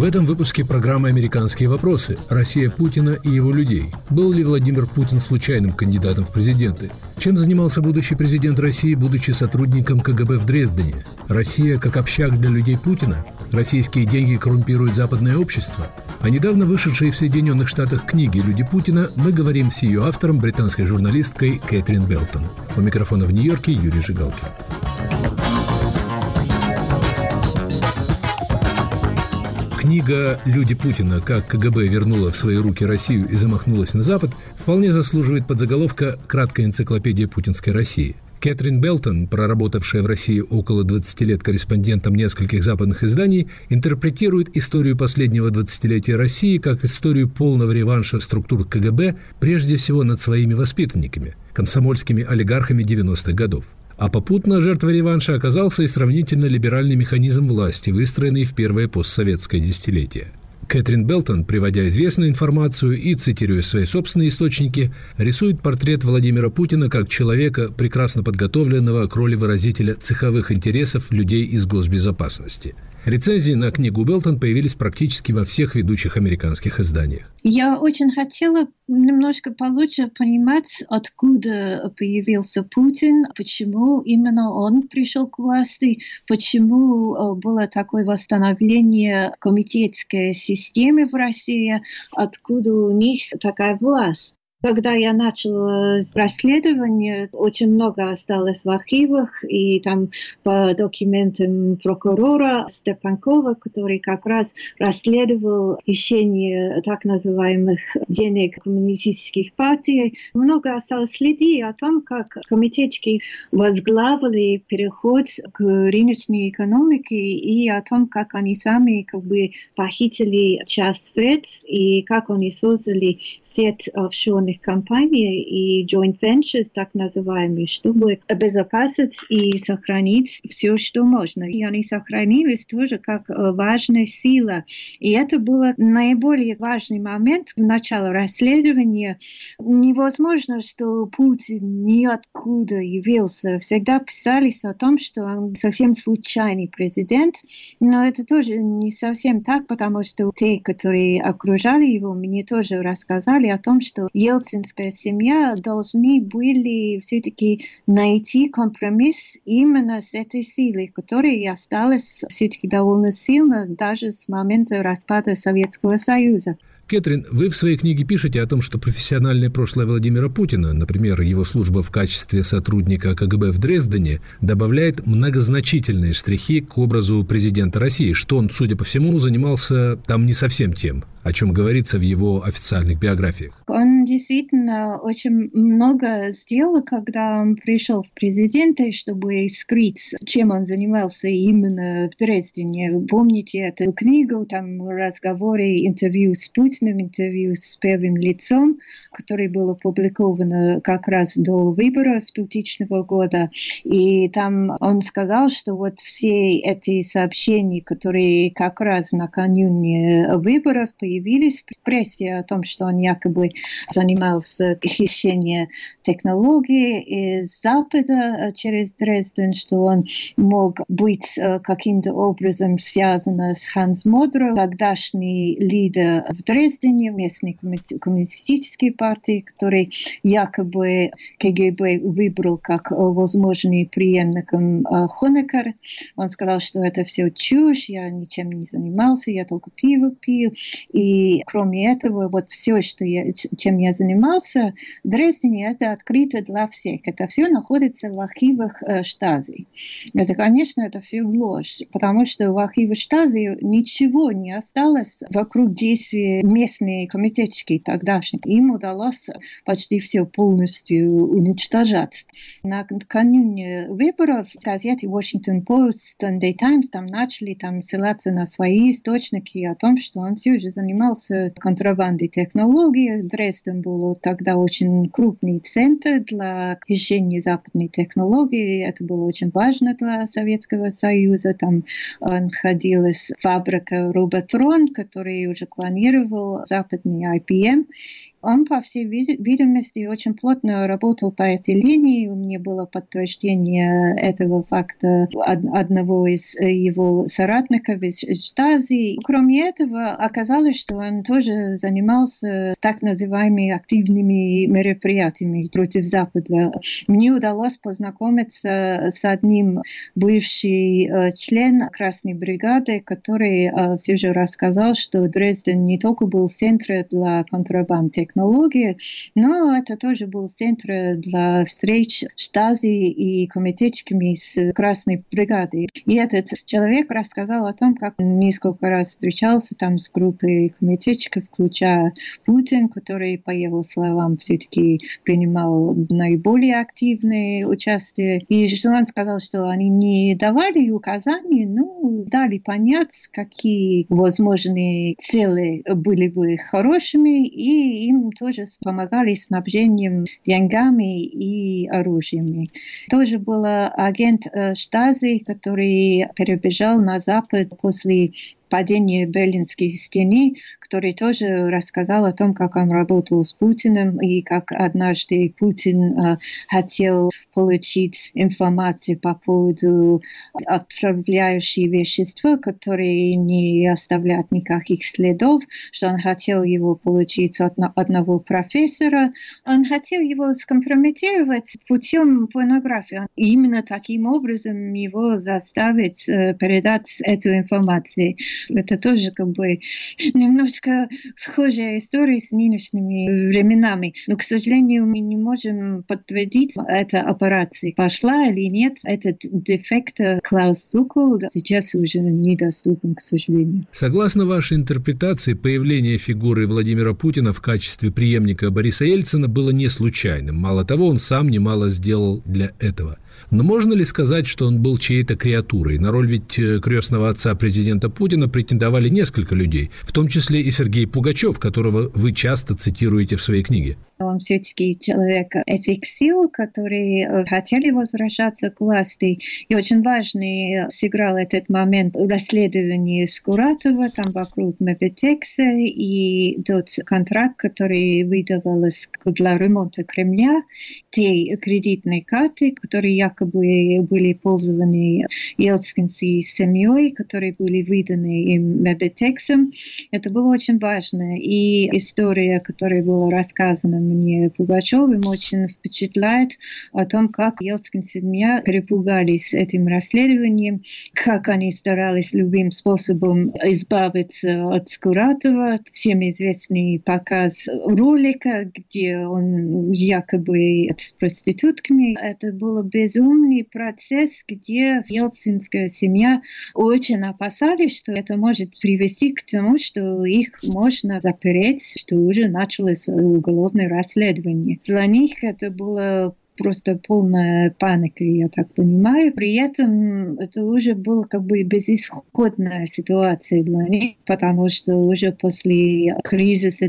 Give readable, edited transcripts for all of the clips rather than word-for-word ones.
этом выпуске программы «Американские вопросы. Россия Путина и его людей». Был ли Владимир Путин случайным кандидатом в президенты? Чем занимался будущий президент России, будучи сотрудником КГБ в Дрездене? Россия как общак для людей Путина? Российские деньги коррумпируют западное общество? О недавно вышедшей в Соединенных Штатах книге «Люди Путина» мы говорим с ее автором, британской журналисткой Кэтрин Белтон. У микрофона в Нью-Йорке Юрий Жигалкин. Книга «Люди Путина. Как КГБ вернула в свои руки Россию и замахнулась на Запад» вполне заслуживает подзаголовка «Краткая энциклопедия путинской России». Кэтрин Белтон, проработавшая в России около 20 лет корреспондентом нескольких западных изданий, интерпретирует историю последнего 20-летия России как историю полного реванша структур КГБ, прежде всего над своими воспитанниками, комсомольскими олигархами 90-х годов. А попутно жертвой реванша оказался и сравнительно либеральный механизм власти, выстроенный в первое постсоветское десятилетие. Кэтрин Белтон, приводя известную информацию и цитируя свои собственные источники, рисует портрет Владимира Путина как человека, прекрасно подготовленного к роли выразителя цеховых интересов людей из госбезопасности. Рецензии на книгу Белтон появились практически во всех ведущих американских изданиях. Я очень хотела немножко получше понимать, откуда появился Путин, почему именно он пришел к власти, почему было такое восстановление комитетской системы в России, откуда у них такая власть. Когда я начала расследование, очень много осталось в архивах, и там по документам прокурора Степанкова, который как раз расследовал хищение так называемых денег коммунистических партий, много осталось следы о том, как комитетчики возглавили переход к рыночной экономике и о том, как они сами похитили часть средств и как они создали сеть офшорных компаний и joint ventures, так называемые, чтобы обезопасить и сохранить все, что можно. И они сохранились тоже как важная сила. И это был наиболее важный момент в начале расследования. Невозможно, что Путин ниоткуда явился. Всегда писались о том, что он совсем случайный президент, но это тоже не совсем так, потому что те, которые окружали его, мне тоже рассказали о том, что ельцинская семья должны были все-таки найти компромисс именно с этой силой, которая осталась все-таки довольно сильно даже с момента распада Советского Союза. Кэтрин, вы в своей книге пишете о том, что профессиональное прошлое Владимира Путина, например, его служба в качестве сотрудника КГБ в Дрездене, добавляет многозначительные штрихи к образу президента России, что он, судя по всему, занимался там не совсем тем, о чем говорится в его официальных биографиях. Он действительно очень много сделал, когда он пришел в президенты, чтобы скрыть, чем он занимался именно в Дрездене. Вы помните эту книгу, там разговоры, интервью с Путиным, интервью с первым лицом, которое было опубликовано как раз до выборов 2000 года. И там он сказал, что вот все эти сообщения, которые как раз накануне выборов появились в прессе о том, что он якобы занимался хищением технологий из Запада через Дрезден, что он мог быть каким-то образом связан с Ханс Модро, тогдашний лидер в Дрездене, местной коммунистической партии, который якобы КГБ выбрал как возможный преемником Хонекера. Он сказал, что это все чушь, я ничем не занимался, я только пиво пил. И кроме этого, вот все, чем я занимался в Дрездене, это открыто для всех. Это все находится в архивах Штази. Это, конечно, это все ложь, потому что в архивах Штази ничего не осталось вокруг действий местной комитетчики тогдашних. Им удалось почти все полностью уничтожать. Накануне выборов газеты Washington Post, Sunday Times там начали ссылаться на свои источники о том, что он все же занимался контрабандой технологий. Дрезден был тогда очень крупный центр для хищения западной технологии. Это было очень важно для Советского Союза. Там находилась фабрика Роботрон, который уже клонировал западный IBM. Он, по всей видимости, очень плотно работал по этой линии. У меня было подтверждение этого факта одного из его соратников из Штази. Кроме этого, оказалось, что он тоже занимался так называемыми активными мероприятиями против Запада. Мне удалось познакомиться с одним бывшим членом Красной бригады, который все же рассказал, что Дрезден не только был центром для контрабанд технологий, но это тоже был центр для встреч Штази и комитетчиками с Красной бригадой. И этот человек рассказал о том, как он несколько раз встречался там с группой комитетчиков, включая Путин, который, по его словам, все-таки принимал наиболее активное участие. И что он сказал, что они не давали указаний, но дали понять, какие возможные цели были бы хорошими, и им тоже помогали снабжением деньгами и оружием. Тоже был агент Штази, который перебежал на Запад после падения Берлинской стены, который тоже рассказал о том, как он работал с Путиным и как однажды Путин хотел получить информацию по поводу отравляющих веществ, которые не оставляют никаких следов, что он хотел его получить от одного профессора. Он хотел его скомпрометировать путем порнографии. И именно таким образом его заставить передать эту информацию. Это тоже немножко схожая история с нынешними временами. Но, к сожалению, мы не можем подтвердить, эта операция пошла или нет. Этот дефект Клаус Цукл сейчас уже недоступен, к сожалению. Согласно вашей интерпретации, появление фигуры Владимира Путина в качестве преемника Бориса Ельцина было не случайным. Мало того, он сам немало сделал для этого. Но можно ли сказать, что он был чьей-то креатурой? На роль ведь крестного отца президента Путина претендовали несколько людей, в том числе и Сергей Пугачев, которого вы часто цитируете в своей книге. Он все-таки человек этих сил, которые хотели возвращаться к власти. И очень важный сыграл этот момент расследования Скуратова там вокруг Мебетекса и тот контракт, который выдавался для ремонта Кремля, те кредитные карты, которые якобы были пользованы ельцинской семьей, которые были выданы им Мебетексом. Это было очень важно. И история, которая была рассказана мне Пугачевым, очень впечатляет о том, как ельцинская семья перепугались этим расследованием, как они старались любым способом избавиться от Скуратова. Всем известный показ ролика, где он якобы с проститутками. Это был безумный процесс, где ельцинская семья очень опасались, что это может привести к тому, что их можно запереть, что уже началось уголовное расследование. Для них это было просто полная паника, я так понимаю. При этом это уже была безысходная ситуация для них, потому что уже после кризиса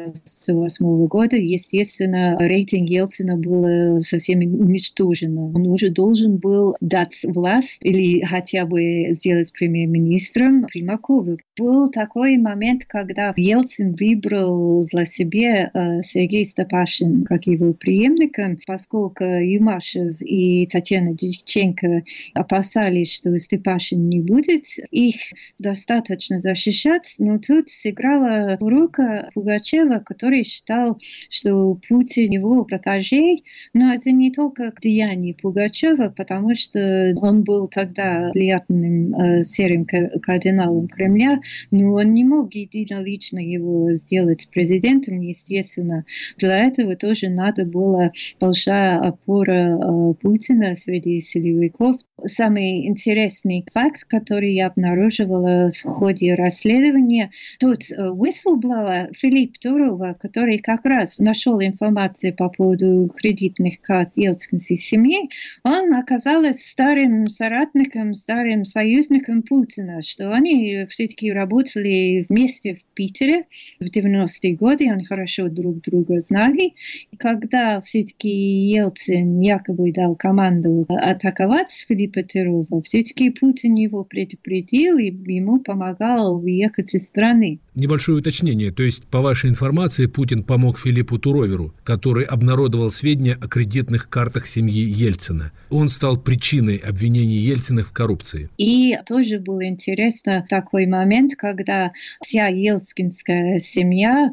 1998 года, естественно, рейтинг Ельцина был совсем уничтожен. Он уже должен был дать власть или хотя бы сделать премьер-министром Примакову. Был такой момент, когда Ельцин выбрал для себя Сергея Степашина как его преемника, поскольку Юмашев и Татьяна Дьяченко опасались, что Степашин не будет их достаточно защищать, но тут сыграла рука Пугачева, который считал, что Путин его протеже, но это не только деяние Пугачева, потому что он был тогда влиятельным серым кардиналом Кремля, но он не мог единолично его сделать президентом, естественно. Для этого тоже надо было большая опора Путина среди силовиков. Самый интересный факт, который я обнаруживала в ходе расследования, тот whistleblower Филипп Турова, который как раз нашел информацию по поводу кредитных карт ельцинской семьи, он оказался старым соратником, старым союзником Путина, что они все-таки работали вместе в Питере в 90-е годы, они хорошо друг друга знали. И когда все-таки Ельцин Ельцин якобы дал команду атаковать Филиппа II, все-таки Путин его предупредил и ему помогал уехать из страны. Небольшое уточнение. То есть, по вашей информации, Путин помог Филиппу Туроверу, который обнародовал сведения о кредитных картах семьи Ельцина. Он стал причиной обвинений Ельцина в коррупции. И тоже был интересно такой момент, когда вся ельцинская семья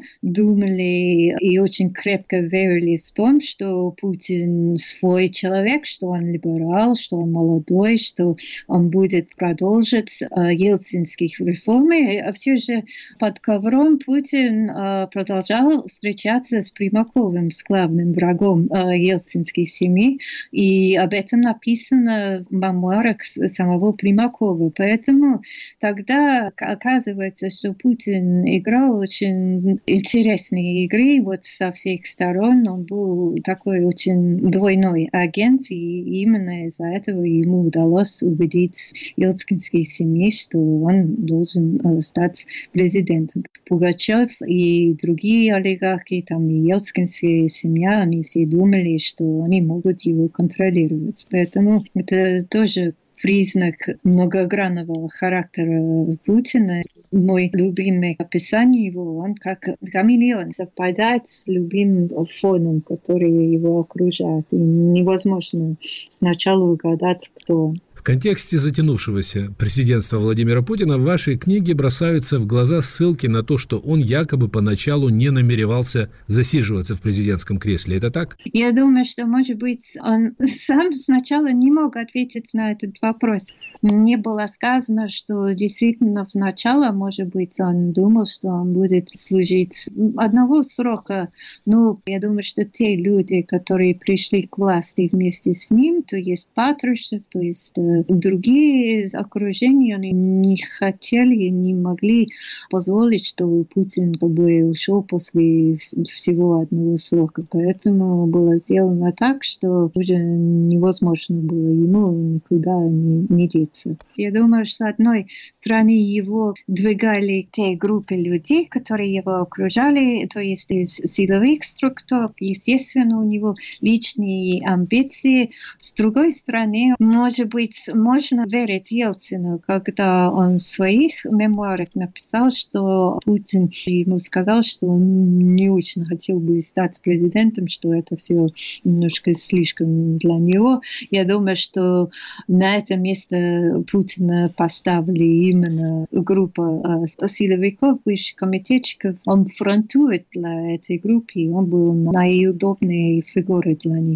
думали и очень крепко верили в том, что Путин свой человек, что он либерал, что он молодой, что он будет продолжить ельцинских реформы. А все же под ковром Путин продолжал встречаться с Примаковым, с главным врагом ельцинской семьи. И об этом написано в мемуарах самого Примакова. Поэтому тогда оказывается, что Путин играл очень интересные игры вот со всех сторон. Он был такой очень двойной агент, и именно из-за этого ему удалось убедить ельцинские семьи, что он должен стать президентом. Пугачев и другие олигархи, там и ельцинская семья, они все думали, что они могут его контролировать. Поэтому это тоже признак многогранного характера Путина. Мой любимый описание его, он как хамелеон, совпадает с любимым фоном, который его окружает. И невозможно сначала угадать, кто он. В контексте затянувшегося президентства Владимира Путина в вашей книге бросаются в глаза ссылки на то, что он якобы поначалу не намеревался засиживаться в президентском кресле. Это так? Я думаю, что, может быть, он сам сначала не мог ответить на этот вопрос. Мне было сказано, что действительно вначале, может быть, он думал, что он будет служить одного срока. Но я думаю, что те люди, которые пришли к власти вместе с ним, то есть Патрушев, то есть другие из окружения, они не хотели, не могли позволить, чтобы Путин как бы ушел после всего одного срока. Поэтому было сделано так, что уже невозможно было ему никуда не деться. Я думаю, что с одной стороны его двигали те группы людей, которые его окружали, то есть из силовых структур. Естественно, у него личные амбиции. С другой стороны, может быть, можно верить Ельцину, когда он в своих мемуарах написал, что Путин ему сказал, что он не очень хотел бы стать президентом, что это все немножко слишком для него. Я думаю, что на это место Путина поставили именно группа силовиков, высших комитетчиков. Он фронтует для этой группы, он был наиудобнее фигурой для них.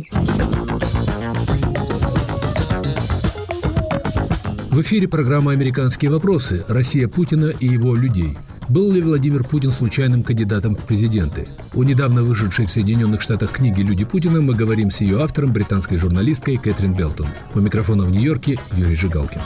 В эфире программа «Американские вопросы. Россия Путина и его людей». Был ли Владимир Путин случайным кандидатом в президенты? О недавно вышедшей в Соединенных Штатах книге «Люди Путина» мы говорим с ее автором, британской журналисткой Кэтрин Белтон. У микрофона в Нью-Йорке Юрий Жигалкин.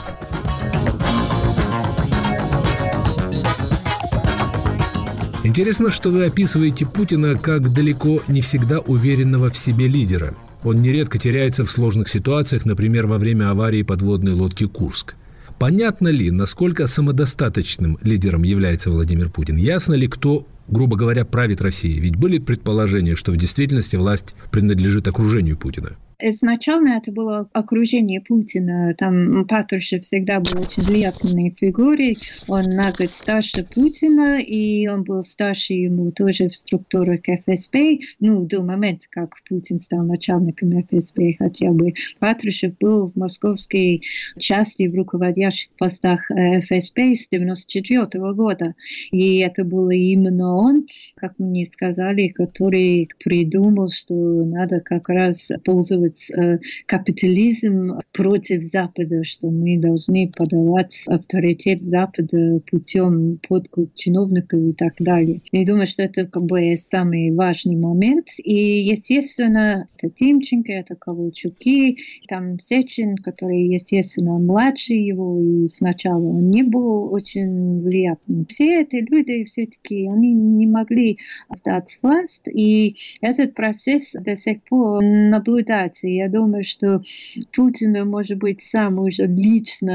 Интересно, что вы описываете Путина как далеко не всегда уверенного в себе лидера. Он нередко теряется в сложных ситуациях, например, во время аварии подводной лодки «Курск». Понятно ли, насколько самодостаточным лидером является Владимир Путин? Ясно ли, кто, грубо говоря, правит Россией? Ведь были предположения, что в действительности власть принадлежит окружению Путина. Изначально это было окружение Путина. Там Патрушев всегда был очень влиятельной фигурой. Он на год старше Путина, и он был старше ему тоже в структурах ФСБ. До момента, как Путин стал начальником ФСБ хотя бы. Патрушев был в московской части в руководящих постах ФСБ с 1994 года. И это был именно он, как мне сказали, который придумал, что надо как раз пользоваться капитализм против Запада, что мы должны подавать авторитет Запада путем подкуп чиновников и так далее. Я думаю, что это как бы самый важный момент. И, естественно, это Тимченко, это Ковальчуки, там Сечин, который, естественно, младше его, и сначала он не был очень влиятельным. Все эти люди все-таки, они не могли сдать власть, и этот процесс до сих пор наблюдается. Я думаю, что Путин, может быть, сам уже лично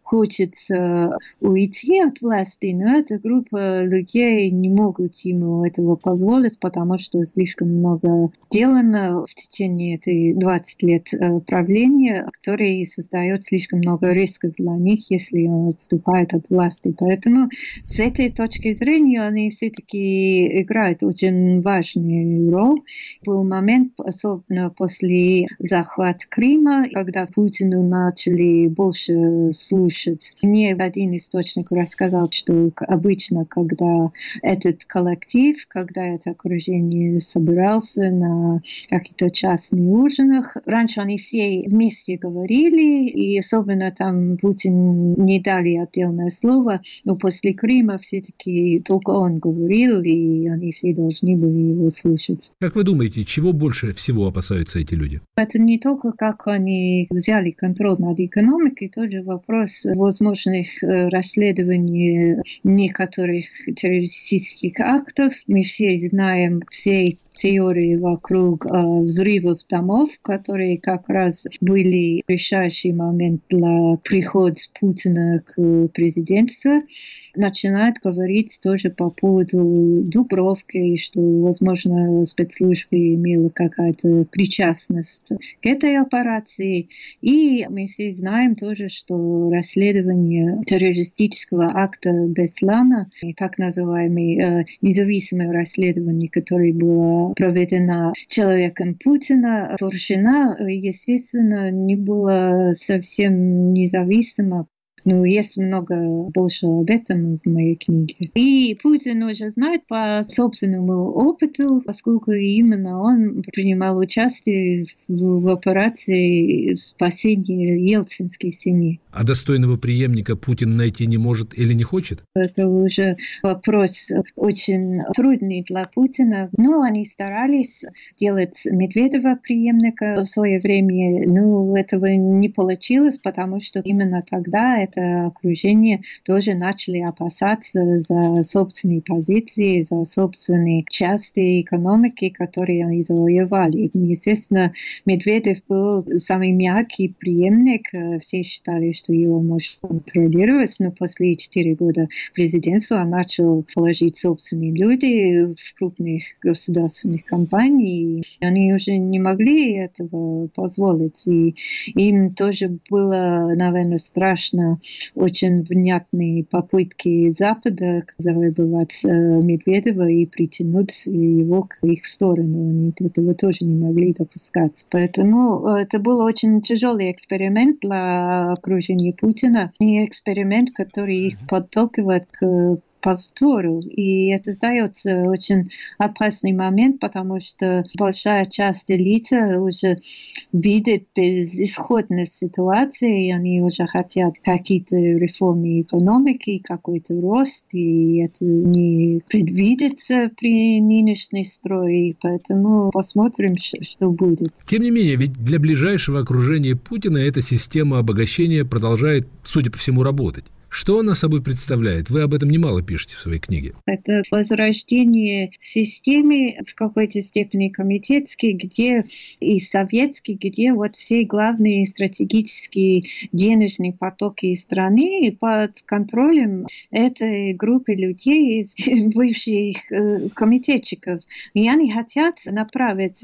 хочется уйти от власти, но эта группа людей не могут ему этого позволить, потому что слишком много сделано в течение этих 20 лет правления, которое создает слишком много рисков для них, если он отступает от власти. Поэтому с этой точки зрения они все-таки играют очень важную роль. Был момент, особенно после захвата Крыма, когда Путину начали больше слушать. Мне один источник рассказал, что обычно, когда этот коллектив, когда это окружение собирался на каких-то частных ужинах, раньше они все вместе говорили, и особенно там Путин не дали отдельное слово, но после Крыма все-таки только он говорил, и они все должны были его слушать. Как вы думаете, чего больше всего опасаются эти люди? Это не только как они взяли контроль над экономикой, тоже вопрос возможных расследований некоторых террористических актов. Мы все знаем все теории вокруг взрывов домов, которые как раз были решающий момент для прихода Путина к президентству. Начинают говорить тоже по поводу Дубровки, что, возможно, спецслужбы имели какая-то причастность к этой операции. И мы все знаем тоже, что расследование террористического акта Беслана, так называемое независимое расследование, которое было проведена человеком Путина, Турчина, естественно, не было совсем независимо. Ну, есть много больше об этом в моей книге. И Путин уже знает по собственному опыту, поскольку именно он принимал участие в операции спасения Ельцинской семьи. А достойного преемника Путин найти не может или не хочет? Это уже вопрос очень трудный для Путина. Но они старались сделать Медведева преемника в свое время. Но этого не получилось, потому что именно тогда это окружение тоже начали опасаться за собственные позиции, за собственные части экономики, которые они завоевали. Естественно, Медведев был самый мягкий преемник. Все считали, что его можно контролировать, но после 4 года президентства он начал положить собственные люди в крупных государственных компаниях. Они уже не могли этого позволить. И им тоже было, наверное, страшно очень внятные попытки Запада завоевать Медведева и притянуть его к их сторону. Они этого тоже не могли допускать. Поэтому это был очень тяжелый эксперимент для окружения Путина. И эксперимент, который их подталкивает к повтору. И это сдается очень опасный момент, потому что большая часть элиты уже видит безысходность ситуации, и они уже хотят какие-то реформы экономики, какой-то рост, и это не предвидится при нынешней строе, поэтому посмотрим, что будет. Тем не менее, ведь для ближайшего окружения Путина эта система обогащения продолжает, судя по всему, работать. Что она собой представляет? Вы об этом немало пишете в своей книге. Это возрождение системы в какой-то степени комитетской, где и советской, где вот все главные стратегические денежные потоки страны под контролем этой группы людей, бывших комитетчиков. И они хотят направить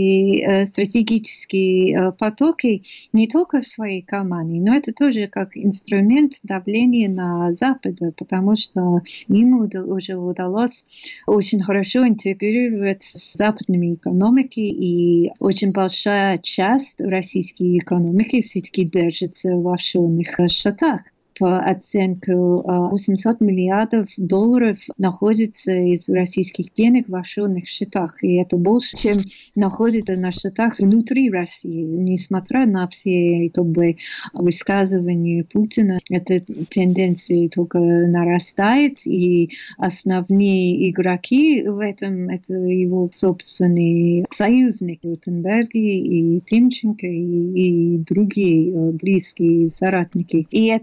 эти стратегические потоки не только в своей команде, но это тоже как инструмент давления на Запад, потому что ему уже удалось очень хорошо интегрировать с западными экономиками, и очень большая часть российской экономики все-таки держится в офшорных счетах. По оценке 800 миллиардов долларов находится из российских денег в офшорных счетах. И это больше, чем находится на счетах внутри России. Несмотря на все высказывания Путина, эта тенденция только нарастает. И основные игроки в этом — это его собственные союзники Ротенберги и Тимченко и другие близкие соратники. И эти денежные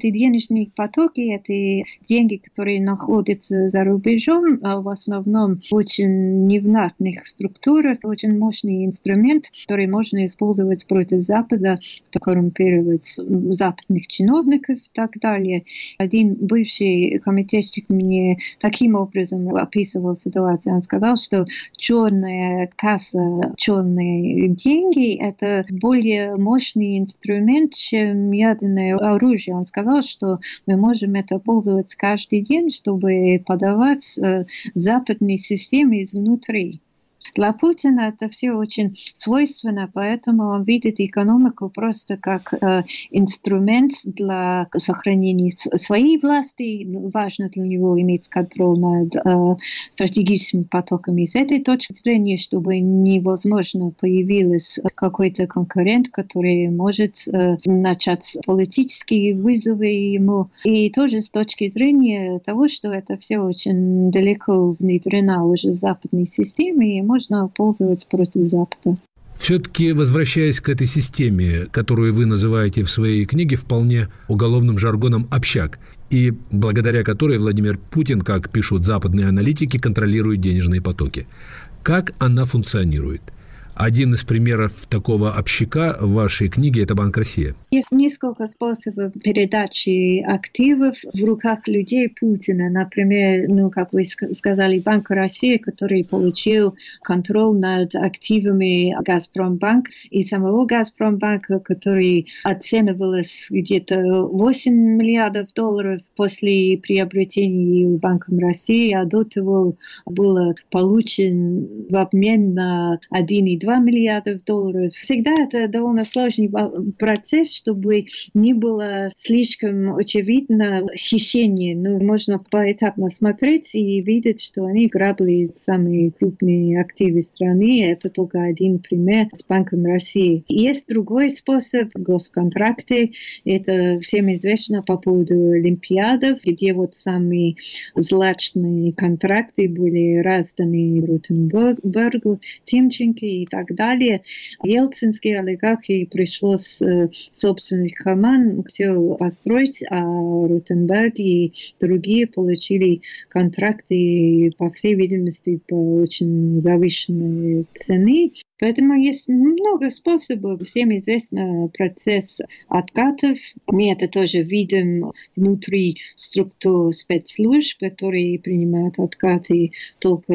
денежные потоки, это деньги, которые находятся за рубежом, а в основном в очень невнятных структурах, очень мощный инструмент, который можно использовать против Запада, коррумпировать западных чиновников и так далее. Один бывший комитетчик мне таким образом описывал ситуацию. Он сказал, что черная касса, черные деньги – это более мощный инструмент, чем ядерное оружие. Он сказал, что мы можем это пользоваться каждый день, чтобы подавать западные системы изнутри. Для Путина это все очень свойственно, поэтому он видит экономику просто как инструмент для сохранения своей власти. Важно для него иметь контроль над стратегическими потоками. С этой точки зрения, чтобы невозможно появился какой-то конкурент, который может начать политические вызовы ему. И тоже с точки зрения того, что это все очень далеко внедрено уже в западной системе, и можно пользоваться против Запада. Все-таки, возвращаясь к этой системе, которую вы называете в своей книге вполне уголовным жаргоном «общак», и благодаря которой Владимир Путин, как пишут западные аналитики, контролирует денежные потоки. Как она функционирует? Один из примеров такого общака в вашей книге – это Банк России. Есть несколько способов передачи активов в руках людей Путина. Например, как вы сказали, Банк России, который получил контроль над активами Газпромбанк и самого Газпромбанка, который оценивалось где-то 8 миллиардов долларов после приобретения Банком России, а до того было получен в обмен на 1,2 миллиардов долларов. Всегда это довольно сложный процесс, чтобы не было слишком очевидно хищение. Можно поэтапно смотреть и видеть, что они грабили самые крупные активы страны. Это только один пример с Банком России. Есть другой способ – госконтракты. Это всем известно по поводу Олимпиадов, где самые злачные контракты были разданы Ротенбергу, Тимченко и так далее. Ельцинские олигархи пришлось собственных команд все построить, а Ротенберг и другие получили контракты, по всей видимости, по очень завышенной цене. Поэтому есть много способов. Всем известен процесс откатов. Мы это тоже видим внутри структур спецслужб, которые принимают откаты только,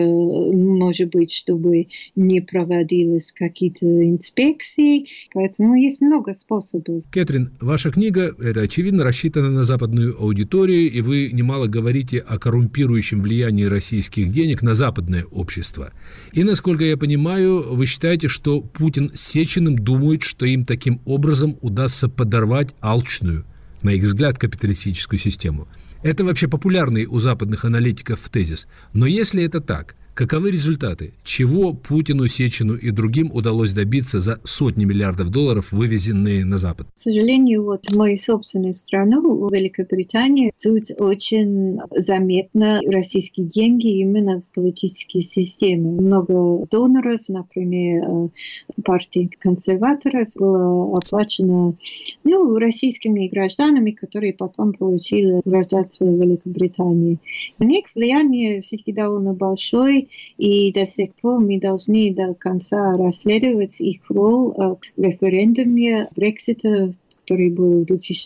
может быть, чтобы не проводились какие-то инспекции. Поэтому есть много способов. Кэтрин, ваша книга, это очевидно, рассчитана на западную аудиторию, и вы немало говорите о коррумпирующем влиянии российских денег на западное общество. И, насколько я понимаю, вы считаете, что Путин с Сечиным думают, что им таким образом удастся подорвать алчную, на их взгляд, капиталистическую систему. Это вообще популярный у западных аналитиков тезис. Но если это так, каковы результаты? Чего Путину, Сечину и другим удалось добиться за сотни миллиардов долларов, вывезенные на Запад? К сожалению, в мою собственную страну, Великобританию, тут очень заметно российские деньги именно в политической системе. Много доноров, например, партии консерваторов было оплачено российскими гражданами, которые потом получили гражданство Великобритании. У них влияние все-таки довольно большое, и до сих пор мы должны до конца расследовать их роль в референдуме Брексита, который был в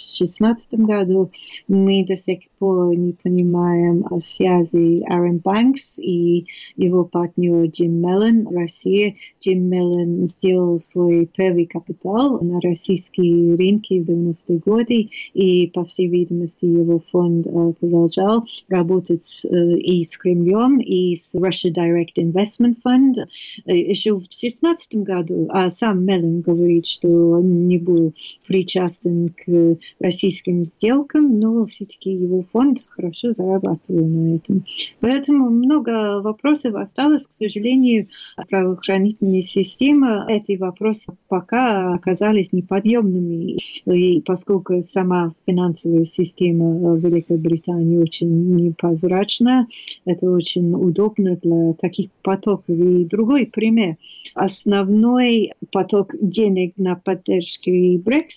2016 году. Мы до сих пор не понимаем о связи Aaron Banks и его партнера Джим Меллен в России. Джим Меллен сделал свой первый капитал на российские рынки в 90-е годы, и, по всей видимости, его фонд продолжал работать и с Кремлем, и с Russia Direct Investment Fund еще в 2016 году. А сам Меллен говорит, что он не был причастен к российским сделкам, но все-таки его фонд хорошо зарабатывал на этом. Поэтому много вопросов осталось, к сожалению, правоохранительная система. Эти вопросы пока оказались неподъемными, и поскольку сама финансовая система Великобритании очень непрозрачна, это очень удобно для таких потоков. И другой пример. Основной поток денег на поддержку Брексита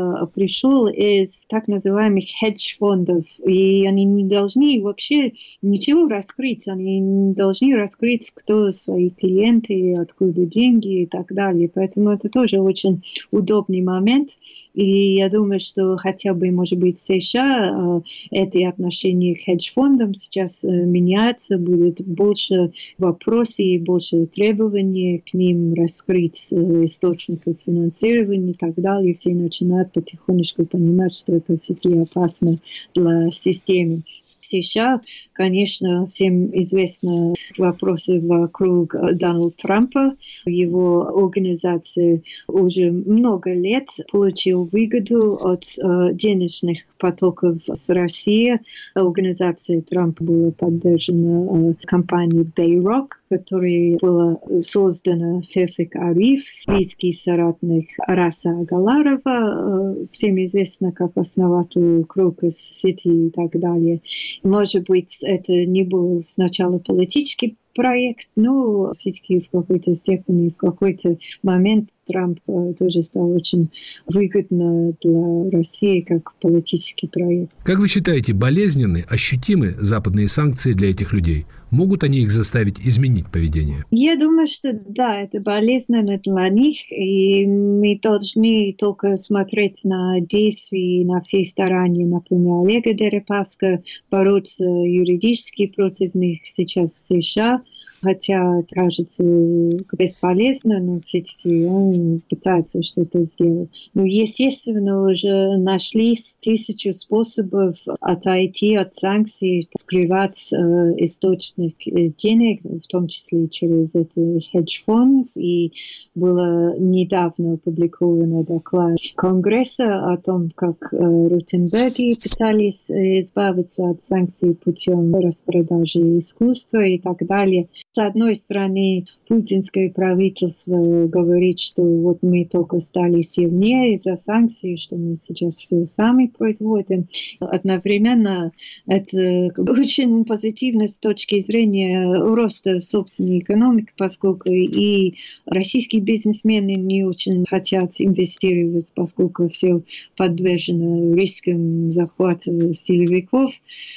пришел из так называемых хедж-фондов, и они не должны вообще ничего раскрыть, они не должны раскрыть, кто свои клиенты, откуда деньги и так далее. Поэтому это тоже очень удобный момент, и я думаю, что хотя бы, может быть, в США эти отношения к хедж-фондам сейчас меняются, будет больше вопросов и больше требований к ним раскрыть источников финансирования и так далее. Все начинают потихонечку понимать, что это все-таки опасно для системы. США, конечно, всем известны вопросы вокруг Дональда Трампа. Его организация уже много лет получила выгоду от денежных потоков с России. Организация Трампа была поддержана компанией Bayrock, которая была создана Тевфик Ариф, близкий соратник Араса Агаларова, всем известно как основатель Крокус Сити и так далее. Может быть, это не был сначала политический проект, но все-таки в какой-то степени, в какой-то момент Трамп тоже стал очень выгодно для России как политический проект. Как вы считаете, болезненны, ощутимы западные санкции для этих людей? Могут они их заставить изменить поведение? Я думаю, что да, это болезненно для них, и мы должны только смотреть на действия, на все старания, например, Олега Дерипаски, бороться юридически против них сейчас в США. Хотя, кажется, бесполезно, но все-таки он пытается что-то сделать. Но, естественно, уже нашлись 1000 способов отойти от санкций, скрывать источник денег, в том числе через эти хедж-фонды. И было недавно опубликовано доклад Конгресса о том, как Ротенберги пытались избавиться от санкций путем распродажи искусства и так далее. С одной стороны, путинское правительство говорит, что вот мы только стали сильнее из-за санкций, что мы сейчас все сами производим. Одновременно это очень позитивно с точки зрения роста собственной экономики, поскольку и российские бизнесмены не очень хотят инвестировать, поскольку все подвержено рискам захвата силовиков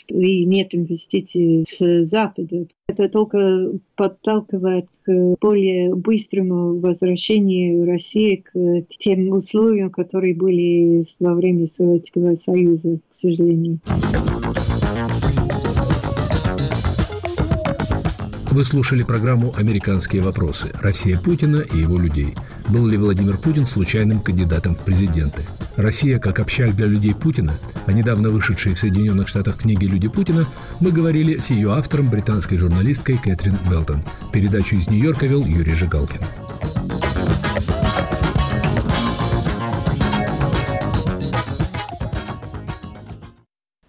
и нет инвестиций с Запада. Это только подталкивает к более быстрому возвращению России к тем условиям, которые были во время Советского Союза, к сожалению. Вы слушали программу «Американские вопросы. Россия Путина и его людей». Был ли Владимир Путин случайным кандидатом в президенты? Россия как общак для людей Путина, о недавно вышедшей в Соединенных Штатах книге «Люди Путина», мы говорили с ее автором, британской журналисткой Кэтрин Белтон. Передачу из Нью-Йорка вел Юрий Жигалкин.